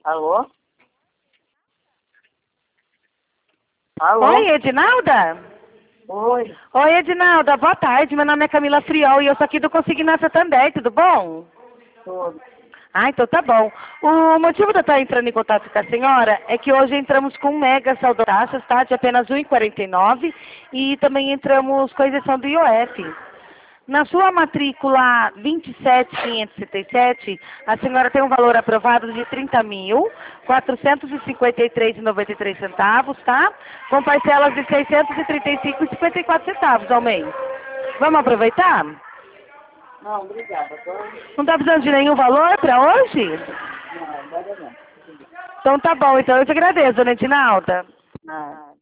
Alô? Alô? Oi, Edinalda? Oi. Oi, Edinalda, boa tarde. Meu nome é Camila Friol e eu sou aqui do Consignata também, tudo bom? Tudo. Ah, então tá bom. O motivo de eu estar entrando em contato com a senhora é que hoje entramos com mega saldo taxas, tá? De apenas R$ 1,49 e também entramos com a isenção do IOF. Na sua matrícula 27567, a senhora tem um valor aprovado de R$ 30.453,93 tá? Com parcelas de R$ 635,54 ao mês. Vamos aproveitar? Não, obrigada. Agora Não está precisando de nenhum valor para hoje? não, agora não. Então tá bom, então eu te agradeço, dona Edinalda. Não.